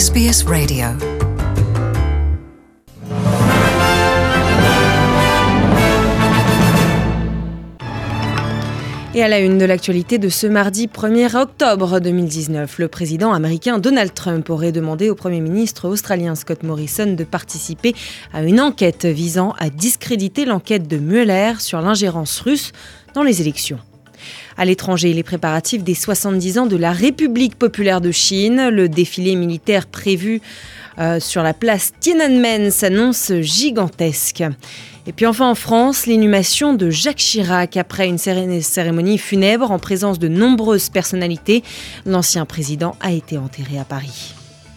SBS Radio. Et à la une de l'actualité de ce mardi 1er octobre 2019, le président américain Donald Trump aurait demandé au Premier ministre australien Scott Morrison de participer à une enquête visant à discréditer l'enquête de Mueller sur l'ingérence russe dans les élections. À l'étranger, les préparatifs des 70 ans de la République populaire de Chine, le défilé militaire prévu sur la place Tiananmen s'annonce gigantesque. Et puis enfin en France, l'inhumation de Jacques Chirac après une cérémonie funèbre en présence de nombreuses personnalités. L'ancien président a été enterré à Paris.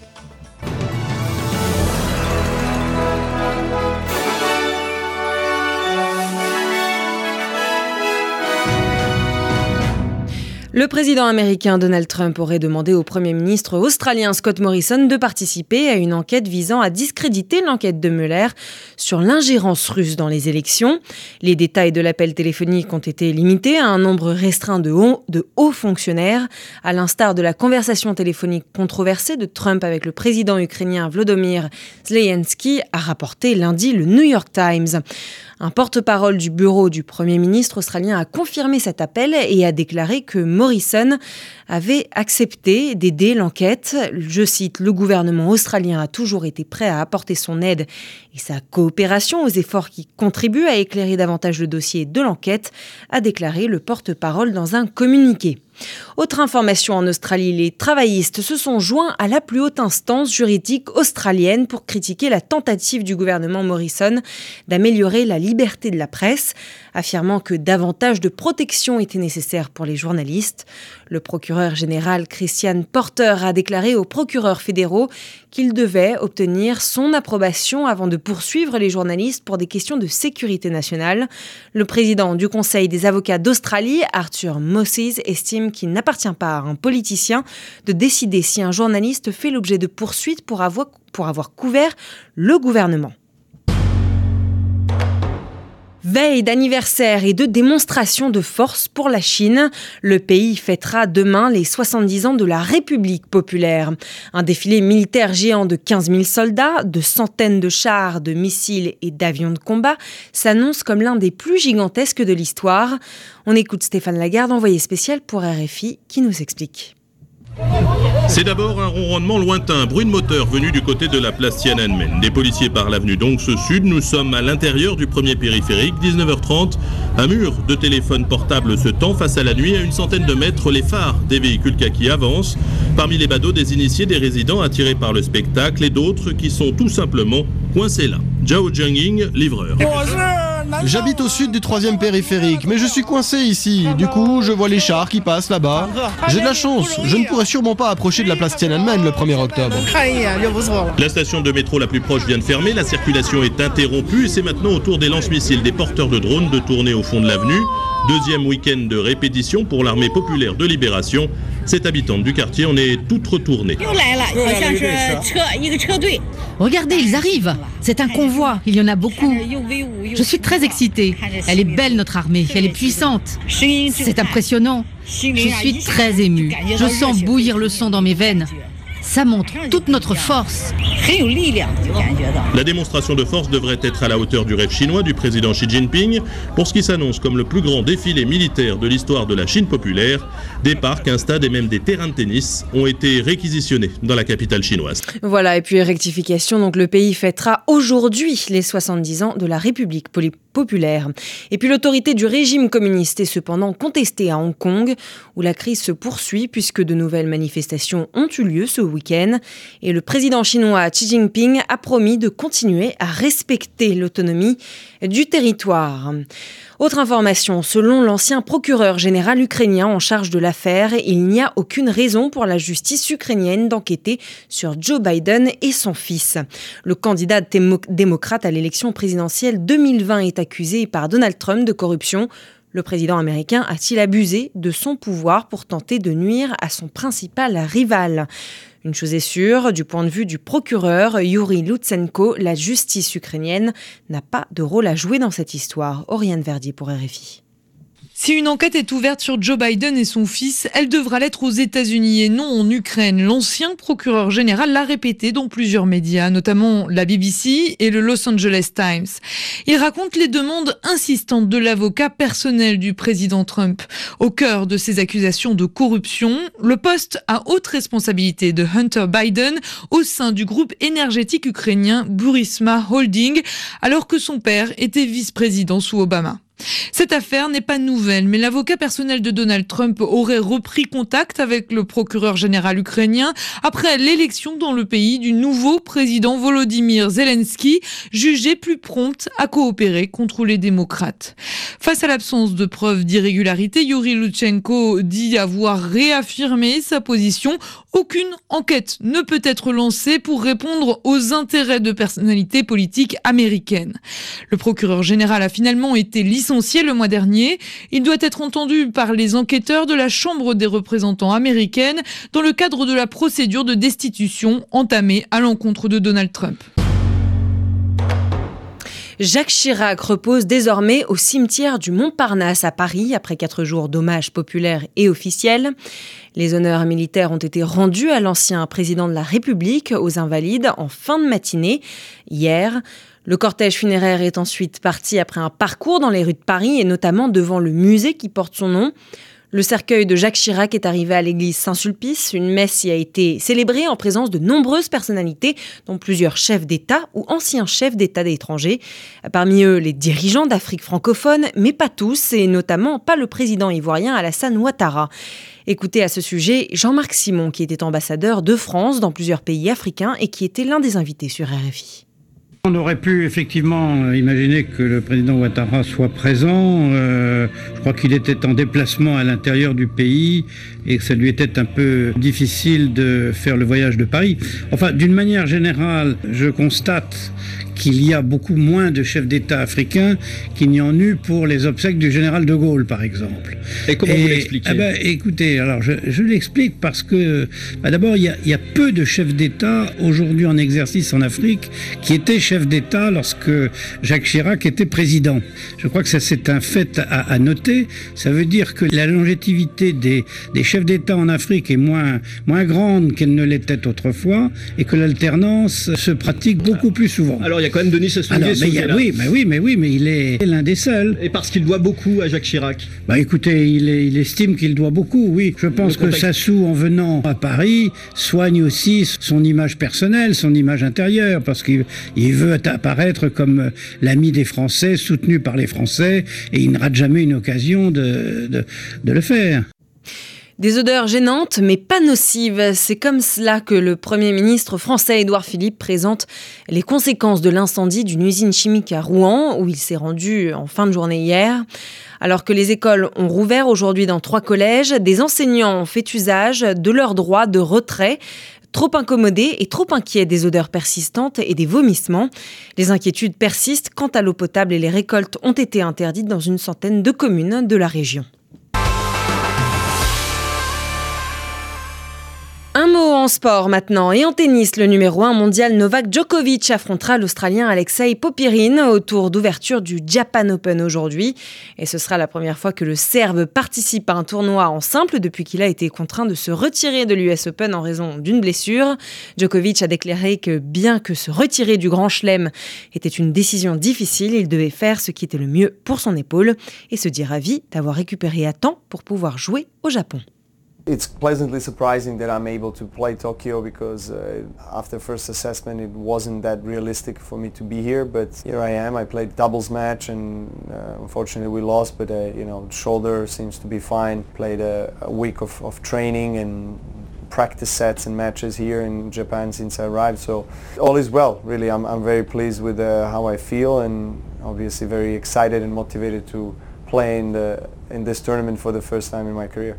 Le président américain Donald Trump aurait demandé au Premier ministre australien Scott Morrison de participer à une enquête visant à discréditer l'enquête de Mueller sur l'ingérence russe dans les élections. Les détails de l'appel téléphonique ont été limités à un nombre restreint de hauts fonctionnaires, à l'instar de la conversation téléphonique controversée de Trump avec le président ukrainien Volodymyr Zelensky, a rapporté lundi le New York Times. Un porte-parole du bureau du Premier ministre australien a confirmé cet appel et a déclaré que Morrison avait accepté d'aider l'enquête. Je cite, « Le gouvernement australien a toujours été prêt à apporter son aide et sa coopération aux efforts qui contribuent à éclairer davantage le dossier de l'enquête », a déclaré le porte-parole dans un communiqué. Autre information en Australie, les travaillistes se sont joints à la plus haute instance juridique australienne pour critiquer la tentative du gouvernement Morrison d'améliorer la liberté de la presse, affirmant que davantage de protection était nécessaire pour les journalistes. Le procureur général Christian Porter a déclaré aux procureurs fédéraux qu'il devait obtenir son approbation avant de poursuivre les journalistes pour des questions de sécurité nationale. Le président du Conseil des avocats d'Australie, Arthur Moses, estime qu'il n'appartient pas à un politicien de décider si un journaliste fait l'objet de poursuites pour avoir couvert le gouvernement. Veille d'anniversaire et de démonstration de force pour la Chine, le pays fêtera demain les 70 ans de la République populaire. Un défilé militaire géant de 15 000 soldats, de centaines de chars, de missiles et d'avions de combat s'annonce comme l'un des plus gigantesques de l'histoire. On écoute Stéphane Lagarde, envoyé spécial pour RFI, qui nous explique. C'est d'abord un ronronnement lointain, bruit de moteur venu du côté de la place Tiananmen. Des policiers par l'avenue Dongse Sud, nous sommes à l'intérieur du premier périphérique, 19h30. Un mur de téléphone portable se tend face à la nuit. À une centaine de mètres, les phares des véhicules kaki avancent. Parmi les badauds, des initiés, des résidents attirés par le spectacle et d'autres qui sont tout simplement coincés là. Zhao Jiangying, livreur. J'habite au sud du 3e périphérique, mais je suis coincé ici. Du coup, je vois les chars qui passent là-bas. J'ai de la chance, je ne pourrai sûrement pas approcher de la place Tiananmen le 1er octobre. La station de métro la plus proche vient de fermer, la circulation est interrompue et c'est maintenant au tour des lance-missiles des porteurs de drones de tourner au fond de l'avenue. Deuxième week-end de répétition pour l'armée populaire de libération. Cette habitante du quartier en est toute retournée. Regardez, ils arrivent. C'est un convoi, il y en a beaucoup. Je suis très excitée. Elle est belle, notre armée, elle est puissante. C'est impressionnant. Je suis très émue. Je sens bouillir le sang dans mes veines. Ça montre toute notre force. La démonstration de force devrait être à la hauteur du rêve chinois du président Xi Jinping pour ce qui s'annonce comme le plus grand défilé militaire de l'histoire de la Chine populaire. Des parcs, un stade et même des terrains de tennis ont été réquisitionnés dans la capitale chinoise. Voilà, et puis rectification, donc le pays fêtera aujourd'hui les 70 ans de la République populaire. Et puis l'autorité du régime communiste est cependant contestée à Hong Kong, où la crise se poursuit puisque de nouvelles manifestations ont eu lieu ce week-end. Et le président chinois Xi Jinping a promis de continuer à respecter l'autonomie du territoire. Autre information, selon l'ancien procureur général ukrainien en charge de l'affaire, il n'y a aucune raison pour la justice ukrainienne d'enquêter sur Joe Biden et son fils. Le candidat démocrate à l'élection présidentielle 2020 est accusé par Donald Trump de corruption. Le président américain a-t-il abusé de son pouvoir pour tenter de nuire à son principal rival ? Une chose est sûre, du point de vue du procureur Yuri Lutsenko, la justice ukrainienne n'a pas de rôle à jouer dans cette histoire. Oriane Verdier pour RFI. Si une enquête est ouverte sur Joe Biden et son fils, elle devra l'être aux États-Unis et non en Ukraine. L'ancien procureur général l'a répété dans plusieurs médias, notamment la BBC et le Los Angeles Times. Il raconte les demandes insistantes de l'avocat personnel du président Trump. Au cœur de ces accusations de corruption, le poste à haute responsabilité de Hunter Biden au sein du groupe énergétique ukrainien Burisma Holding, alors que son père était vice-président sous Obama. Cette affaire n'est pas nouvelle, mais l'avocat personnel de Donald Trump aurait repris contact avec le procureur général ukrainien après l'élection dans le pays du nouveau président Volodymyr Zelensky, jugé plus prompt à coopérer contre les démocrates. Face à l'absence de preuves d'irrégularité, Yuri Lutsenko dit avoir réaffirmé sa position. Aucune enquête ne peut être lancée pour répondre aux intérêts de personnalités politiques américaines. Le procureur général a finalement été licencié le mois dernier. Il doit être entendu par les enquêteurs de la Chambre des représentants américaine dans le cadre de la procédure de destitution entamée à l'encontre de Donald Trump. Jacques Chirac repose désormais au cimetière du Montparnasse à Paris après 4 jours d'hommages populaires et officiels. Les honneurs militaires ont été rendus à l'ancien président de la République, aux Invalides, en fin de matinée, hier. Le cortège funéraire est ensuite parti après un parcours dans les rues de Paris et notamment devant le musée qui porte son nom. Le cercueil de Jacques Chirac est arrivé à l'église Saint-Sulpice. Une messe y a été célébrée en présence de nombreuses personnalités, dont plusieurs chefs d'État ou anciens chefs d'État d'étrangers. Parmi eux, les dirigeants d'Afrique francophone, mais pas tous, et notamment pas le président ivoirien Alassane Ouattara. Écoutez à ce sujet Jean-Marc Simon, qui était ambassadeur de France dans plusieurs pays africains et qui était l'un des invités sur RFI. On aurait pu effectivement imaginer que le président Ouattara soit présent. Je crois qu'il était en déplacement à l'intérieur du pays et que ça lui était un peu difficile de faire le voyage de Paris. Enfin, d'une manière générale, je constate qu'il y a beaucoup moins de chefs d'État africains qu'il n'y en eut pour les obsèques du général de Gaulle, par exemple. Et comment vous l'expliquez ? Écoutez, alors je l'explique parce que d'abord, il y a peu de chefs d'État aujourd'hui en exercice en Afrique qui étaient chefs d'État lorsque Jacques Chirac était président. Je crois que ça, c'est un fait à noter. Ça veut dire que la longévité des chefs d'État en Afrique est moins grande qu'elle ne l'était autrefois et que l'alternance se pratique beaucoup plus souvent. Alors, il y a quand même Denis Sassou Nguesso qui est là. Oui, mais il est l'un des seuls. Et parce qu'il doit beaucoup à Jacques Chirac. Écoutez, il estime qu'il doit beaucoup, oui. Je pense que Sassou, en venant à Paris, soigne aussi son image personnelle, son image intérieure, parce qu'il veut apparaître comme l'ami des Français, soutenu par les Français, et il ne rate jamais une occasion de le faire. Des odeurs gênantes, mais pas nocives. C'est comme cela que le Premier ministre français Édouard Philippe présente les conséquences de l'incendie d'une usine chimique à Rouen, où il s'est rendu en fin de journée hier. Alors que les écoles ont rouvert aujourd'hui dans 3 collèges, des enseignants ont fait usage de leur droit de retrait, trop incommodés et trop inquiets des odeurs persistantes et des vomissements. Les inquiétudes persistent quant à l'eau potable et les récoltes ont été interdites dans une centaine de communes de la région. Un mot en sport maintenant et en tennis, le numéro 1 mondial Novak Djokovic affrontera l'Australien Alexei Popyrin au tour d'ouverture du Japan Open aujourd'hui. Et ce sera la première fois que le Serbe participe à un tournoi en simple depuis qu'il a été contraint de se retirer de l'US Open en raison d'une blessure. Djokovic a déclaré que bien que se retirer du Grand Chelem était une décision difficile, il devait faire ce qui était le mieux pour son épaule et se dit ravi d'avoir récupéré à temps pour pouvoir jouer au Japon. It's pleasantly surprising that I'm able to play Tokyo because after first assessment it wasn't that realistic for me to be here, but here I am. I played doubles match and unfortunately we lost, but shoulder seems to be fine. Played a week of training and practice sets and matches here in Japan since I arrived, so all is well. Really, I'm very pleased with how I feel and obviously very excited and motivated to play in this tournament for the first time in my career.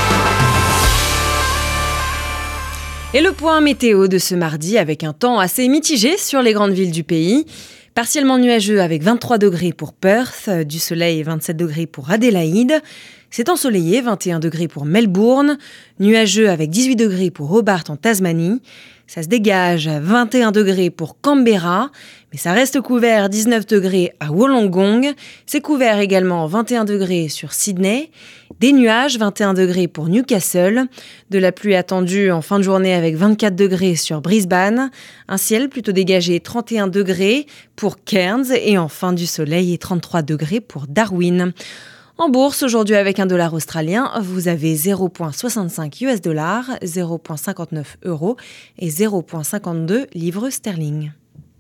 Et le point météo de ce mardi avec un temps assez mitigé sur les grandes villes du pays. Partiellement nuageux avec 23 degrés pour Perth, du soleil et 27 degrés pour Adélaïde. C'est ensoleillé, 21 degrés pour Melbourne. Nuageux avec 18 degrés pour Hobart en Tasmanie. Ça se dégage à 21 degrés pour Canberra, mais ça reste couvert 19 degrés à Wollongong. C'est couvert également 21 degrés sur Sydney. Des nuages, 21 degrés pour Newcastle. De la pluie attendue en fin de journée avec 24 degrés sur Brisbane. Un ciel plutôt dégagé, 31 degrés pour Cairns. Et enfin du soleil et 33 degrés pour Darwin. En bourse, aujourd'hui avec un dollar australien, vous avez 0,65 US dollars, 0,59 euros et 0,52 livres sterling.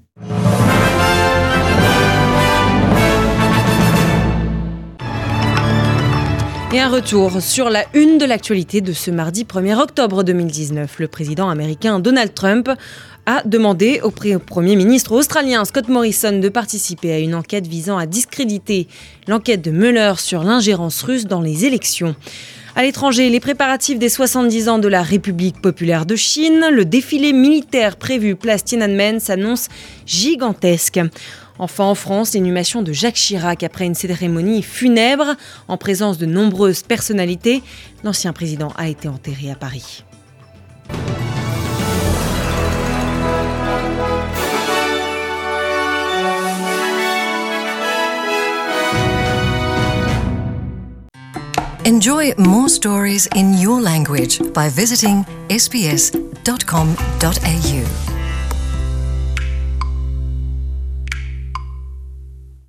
Et un retour sur la une de l'actualité de ce mardi 1er octobre 2019. Le président américain Donald Trump a demandé au Premier ministre australien Scott Morrison de participer à une enquête visant à discréditer l'enquête de Mueller sur l'ingérence russe dans les élections. À l'étranger, les préparatifs des 70 ans de la République populaire de Chine, le défilé militaire prévu place Tiananmen s'annonce gigantesque. Enfin, en France, l'inhumation de Jacques Chirac après une cérémonie funèbre en présence de nombreuses personnalités. L'ancien président a été enterré à Paris. Enjoy more stories in your language by visiting sbs.com.au.